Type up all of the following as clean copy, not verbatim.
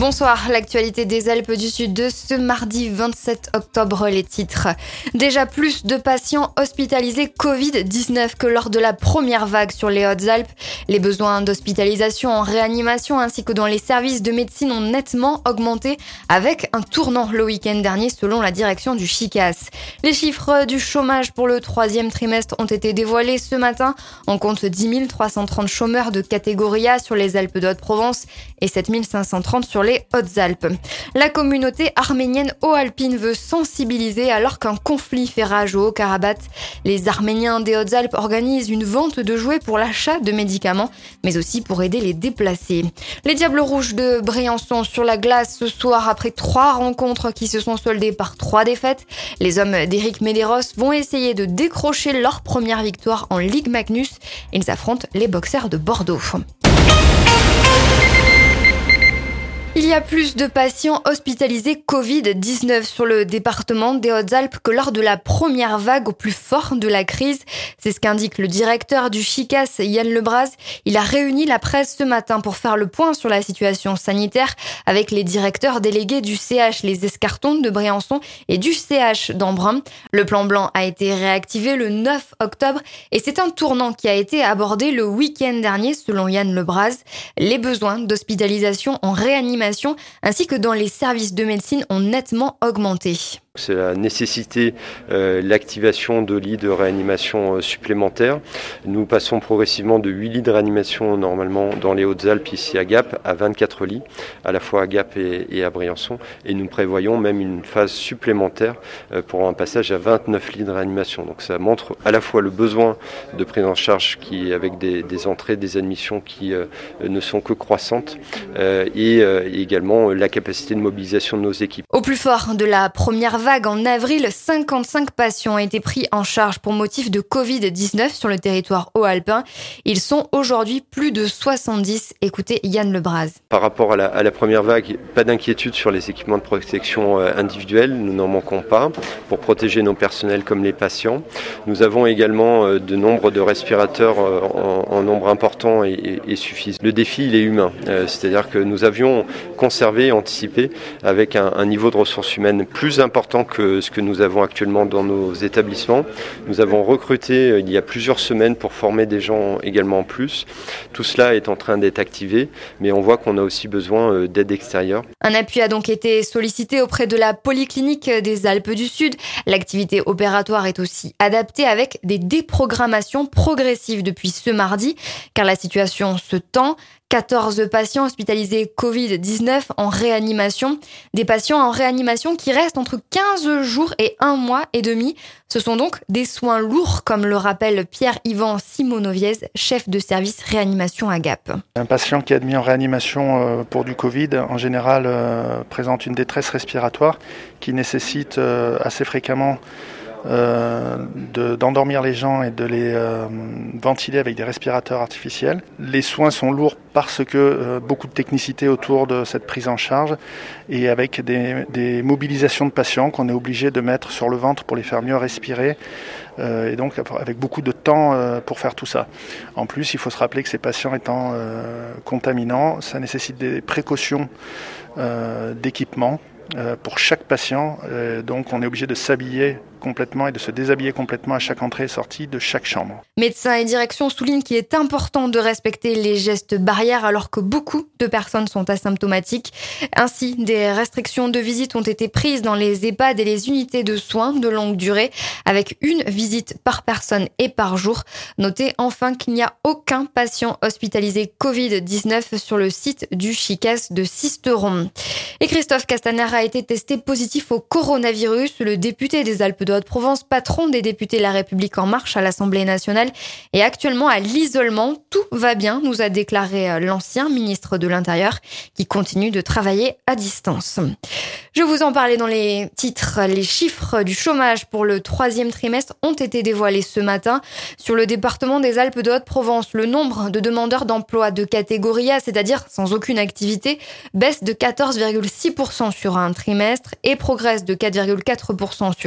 Bonsoir, l'actualité des Alpes du Sud de ce mardi 27 octobre, les titres. Déjà plus de patients hospitalisés Covid-19 que lors de la première vague sur les Hautes-Alpes. Les besoins d'hospitalisation en réanimation ainsi que dans les services de médecine ont nettement augmenté avec un tournant le week-end dernier selon la direction du CHICAS. Les chiffres du chômage pour le troisième trimestre ont été dévoilés ce matin. On compte 10 330 chômeurs de catégorie A sur les Alpes de Haute-Provence et 7 530 sur les Hautes-Alpes. La communauté arménienne haut-alpine veut sensibiliser alors qu'un conflit fait rage au Haut-Karabakh. Les Arméniens des Hautes-Alpes organisent une vente de jouets pour l'achat de médicaments, mais aussi pour aider les déplacés. Les Diables Rouges de Briançon sur la glace ce soir après 3 rencontres qui se sont soldées par 3 défaites. Les hommes d'Éric Medeiros vont essayer de décrocher leur première victoire en Ligue Magnus. Ils affrontent les Boxers de Bordeaux. Il y a plus de patients hospitalisés Covid-19 sur le département des Hautes-Alpes que lors de la première vague au plus fort de la crise. C'est ce qu'indique le directeur du CHICAS, Yann Lebras. Il a réuni la presse ce matin pour faire le point sur la situation sanitaire avec les directeurs délégués du CH Les Escartons de Briançon et du CH d'Embrun. Le plan blanc a été réactivé le 9 octobre et c'est un tournant qui a été abordé le week-end dernier selon Yann Lebras. Les besoins d'hospitalisation en réanimation ainsi que dans les services de médecine ont nettement augmenté. C'est la nécessité, l'activation de lits de réanimation supplémentaires. Nous passons progressivement de 8 lits de réanimation normalement dans les Hautes-Alpes ici à Gap à 24 lits, à la fois à Gap et à Briançon. Et nous prévoyons même une phase supplémentaire pour un passage à 29 lits de réanimation. Donc ça montre à la fois le besoin de prise en charge qui, avec des entrées, des admissions qui ne sont que croissantes et également la capacité de mobilisation de nos équipes. Au plus fort de la première vague en avril, 55 patients ont été pris en charge pour motif de Covid-19 sur le territoire haut-alpin. Ils sont aujourd'hui plus de 70. Écoutez Yann Lebras. Par rapport à la première vague, pas d'inquiétude sur les équipements de protection individuelle. Nous n'en manquons pas pour protéger nos personnels comme les patients. Nous avons également de nombre de respirateurs en nombre important et suffisant. Le défi, il est humain. C'est-à-dire que nous avions conservé, anticipé avec un niveau de ressources humaines plus important que ce que nous avons actuellement dans nos établissements. Nous avons recruté il y a plusieurs semaines pour former des gens également en plus. Tout cela est en train d'être activé, mais on voit qu'on a aussi besoin d'aide extérieure. Un appui a donc été sollicité auprès de la Polyclinique des Alpes du Sud. L'activité opératoire est aussi adaptée avec des déprogrammations progressives depuis ce mardi, car la situation se tend. 14 patients hospitalisés Covid-19 en réanimation. Des patients en réanimation qui restent entre 15 jours et 1 mois et demi. Ce sont donc des soins lourds, comme le rappelle Pierre-Yvan Simonoviez, chef de service réanimation à Gap. Un patient qui est admis en réanimation pour du Covid, en général, présente une détresse respiratoire qui nécessite assez fréquemment d'endormir les gens et de les ventiler avec des respirateurs artificiels. Les soins sont lourds parce que beaucoup de technicité autour de cette prise en charge et avec des mobilisations de patients qu'on est obligé de mettre sur le ventre pour les faire mieux respirer et donc avec beaucoup de temps pour faire tout ça. En plus, il faut se rappeler que ces patients étant contaminants, ça nécessite des précautions d'équipement pour chaque patient, donc on est obligé de s'habiller complètement et de se déshabiller complètement à chaque entrée et sortie de chaque chambre. Médecins et direction soulignent qu'il est important de respecter les gestes barrières alors que beaucoup de personnes sont asymptomatiques. Ainsi, des restrictions de visite ont été prises dans les EHPAD et les unités de soins de longue durée avec 1 visite par personne et par jour. Notez enfin qu'il n'y a aucun patient hospitalisé Covid-19 sur le site du CHICAS de Sisteron. Et Christophe Castaner a été testé positif au coronavirus. Le député des Alpes de Haute-Provence, patron des députés La République En Marche à l'Assemblée nationale, est actuellement à l'isolement. Tout va bien, nous a déclaré l'ancien ministre de l'Intérieur qui continue de travailler à distance. Je vous en parlais dans les titres. Les chiffres du chômage pour le 3e trimestre ont été dévoilés ce matin. Sur le département des Alpes de Haute-Provence, le nombre de demandeurs d'emploi de catégorie A, c'est-à-dire sans aucune activité, baisse de 14,6% sur un trimestre et progresse de 4,4% sur un an.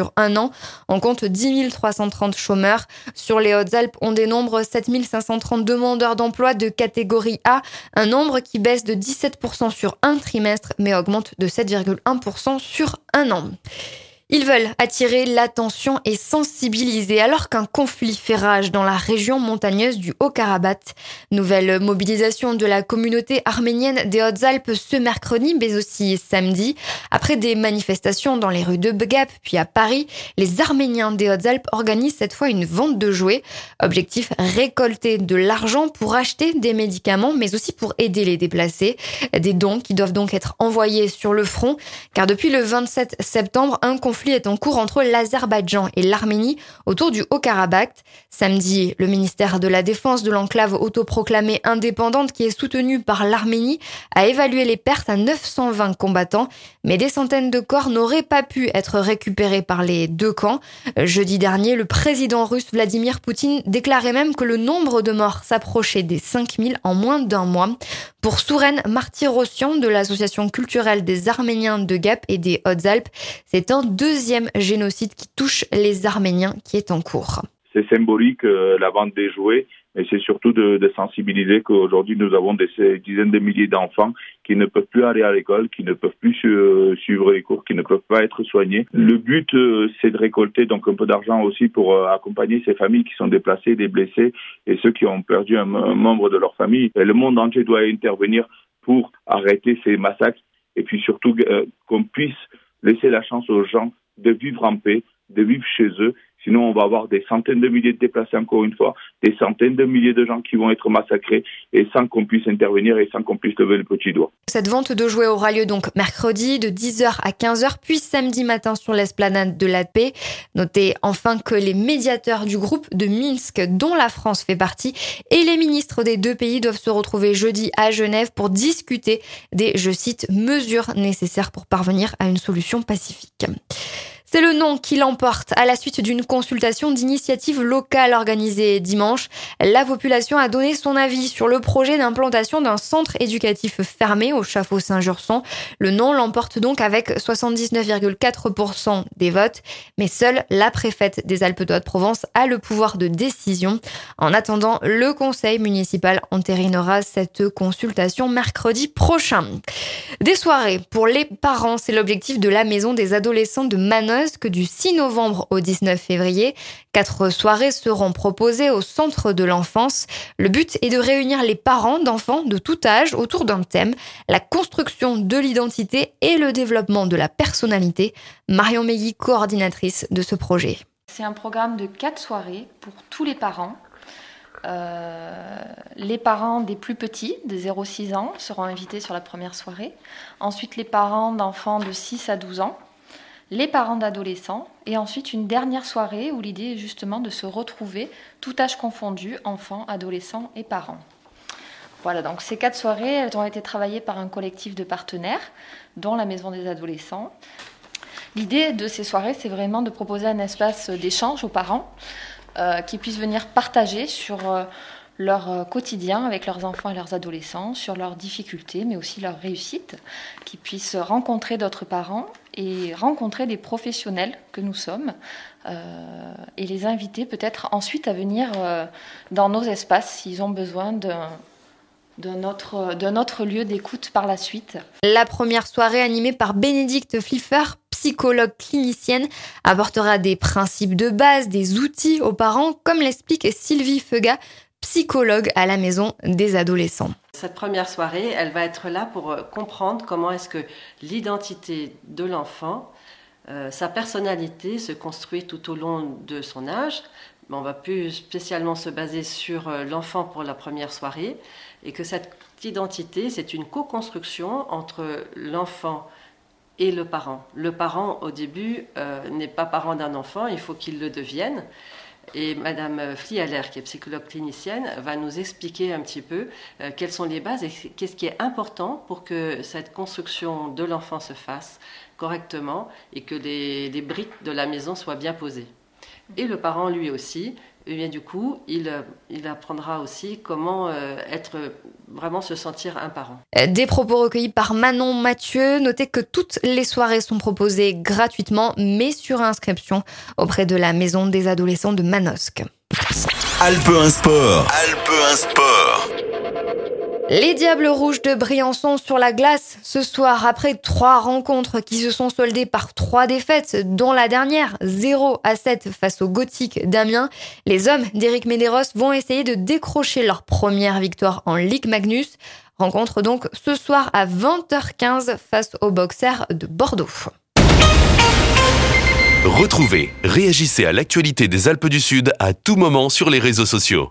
patients. On compte 10 330 chômeurs. Sur les Hautes-Alpes, on dénombre 7 530 demandeurs d'emploi de catégorie A, un nombre qui baisse de 17% sur un trimestre, mais augmente de 7,1% sur un an. Ils veulent attirer l'attention et sensibiliser alors qu'un conflit fait rage dans la région montagneuse du Haut-Karabakh. Nouvelle mobilisation de la communauté arménienne des Hautes-Alpes ce mercredi, mais aussi samedi. Après des manifestations dans les rues de Gap puis à Paris, les Arméniens des Hautes-Alpes organisent cette fois une vente de jouets. Objectif, récolter de l'argent pour acheter des médicaments, mais aussi pour aider les déplacés. Des dons qui doivent donc être envoyés sur le front, car depuis le 27 septembre, un conflit est en cours entre l'Azerbaïdjan et l'Arménie autour du Haut-Karabakh. Samedi, le ministère de la Défense de l'enclave autoproclamée indépendante qui est soutenue par l'Arménie a évalué les pertes à 920 combattants, mais des centaines de corps n'auraient pas pu être récupérés par les deux camps. Jeudi dernier, le président russe Vladimir Poutine déclarait même que le nombre de morts s'approchait des 5000 en moins d'un mois. Pour Souren Martyrossian de l'association culturelle des Arméniens de Gap et des Hautes-Alpes, c'est un deuxième génocide qui touche les Arméniens qui est en cours. C'est symbolique la vente des jouets, mais c'est surtout de sensibiliser qu'aujourd'hui nous avons des dizaines de milliers d'enfants qui ne peuvent plus aller à l'école, qui ne peuvent plus suivre les cours, qui ne peuvent pas être soignés. Le but, c'est de récolter donc un peu d'argent aussi pour accompagner ces familles qui sont déplacées, des blessés et ceux qui ont perdu un membre de leur famille. Et le monde entier doit intervenir pour arrêter ces massacres et puis surtout qu'on puisse laisser la chance aux gens de vivre en paix, de vivre chez eux. Sinon, on va avoir des centaines de milliers de déplacés, encore une fois, des centaines de milliers de gens qui vont être massacrés et sans qu'on puisse intervenir et sans qu'on puisse lever le petit doigt. Cette vente de jouets aura lieu donc mercredi de 10h à 15h, puis samedi matin sur l'esplanade de la Paix. Notez enfin que les médiateurs du groupe de Minsk, dont la France fait partie, et les ministres des deux pays doivent se retrouver jeudi à Genève pour discuter des, je cite, mesures nécessaires pour parvenir à une solution pacifique. C'est le non qui l'emporte à la suite d'une consultation d'initiative locale organisée dimanche. La population a donné son avis sur le projet d'implantation d'un centre éducatif fermé au Chaffaut Saint-Jurson. Le non l'emporte donc avec 79,4% des votes, mais seule la préfète des Alpes de Haute-Provence a le pouvoir de décision. En attendant, le conseil municipal entérinera cette consultation mercredi prochain. Des soirées pour les parents, c'est l'objectif de la maison des adolescents de Manosque que du 6 novembre au 19 février. 4 soirées seront proposées au centre de l'enfance. Le but est de réunir les parents d'enfants de tout âge autour d'un thème, la construction de l'identité et le développement de la personnalité. Marion Meilly, coordinatrice de ce projet. C'est un programme de 4 soirées pour tous les parents. Les parents des plus petits, de 0-6 ans, seront invités sur la première soirée. Ensuite, les parents d'enfants de 6 à 12 ans. Les parents d'adolescents, et ensuite une dernière soirée où l'idée est justement de se retrouver, tout âge confondu, enfants, adolescents et parents. Voilà, donc ces 4 soirées, elles ont été travaillées par un collectif de partenaires, dont la Maison des adolescents. L'idée de ces soirées, c'est vraiment de proposer un espace d'échange aux parents qui puissent venir partager sur leur quotidien avec leurs enfants et leurs adolescents, sur leurs difficultés, mais aussi leurs réussites, qui puissent rencontrer d'autres parents et rencontrer des professionnels que nous sommes et les inviter peut-être ensuite à venir dans nos espaces s'ils ont besoin d'un autre lieu d'écoute par la suite. La première soirée animée par Bénédicte Fliffer, psychologue clinicienne, apportera des principes de base, des outils aux parents, comme l'explique Sylvie Feuga, psychologue à la Maison des adolescents. Cette première soirée, elle va être là pour comprendre comment est-ce que l'identité de l'enfant, sa personnalité se construit tout au long de son âge. On va plus spécialement se baser sur l'enfant pour la première soirée et que cette identité, c'est une co-construction entre l'enfant et le parent. Le parent, au début, n'est pas parent d'un enfant, il faut qu'il le devienne. Et Madame Flialer, qui est psychologue clinicienne, va nous expliquer un petit peu quelles sont les bases et qu'est-ce qui est important pour que cette construction de l'enfant se fasse correctement et que les briques de la maison soient bien posées. Et le parent, lui aussi, Et bien, du coup, il apprendra aussi comment vraiment se sentir un parent. Des propos recueillis par Manon Mathieu. Notez que toutes les soirées sont proposées gratuitement, mais sur inscription auprès de la Maison des Adolescents de Manosque. Alpe 1 Sport. Alpe 1 Sport. Les Diables Rouges de Briançon sur la glace ce soir, après 3 rencontres qui se sont soldées par 3 défaites, dont la dernière 0-7 face au Gothique d'Amiens. Les hommes d'Éric Medeiros vont essayer de décrocher leur première victoire en Ligue Magnus. Rencontre donc ce soir à 20h15 face aux Boxers de Bordeaux. Retrouvez, réagissez à l'actualité des Alpes du Sud à tout moment sur les réseaux sociaux.